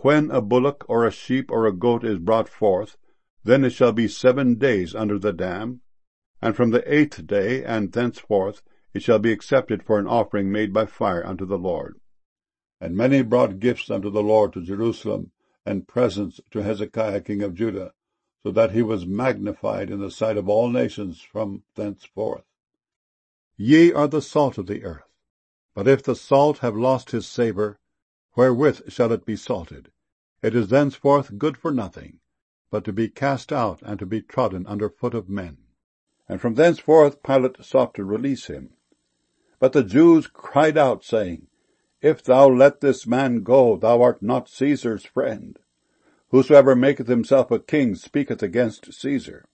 When a bullock or a sheep or a goat is brought forth, then it shall be 7 days under the dam, and from the 8th day and thenceforth it shall be accepted for an offering made by fire unto the Lord. And many brought gifts unto the Lord to Jerusalem, and presents to Hezekiah king of Judah, so that he was magnified in the sight of all nations from thenceforth. Ye are the salt of the earth. But if the salt have lost his savour, wherewith shall it be salted? It is thenceforth good for nothing, but to be cast out and to be trodden under foot of men. And from thenceforth Pilate sought to release him. But the Jews cried out, saying, If thou let this man go, thou art not Caesar's friend. Whosoever maketh himself a king speaketh against Caesar.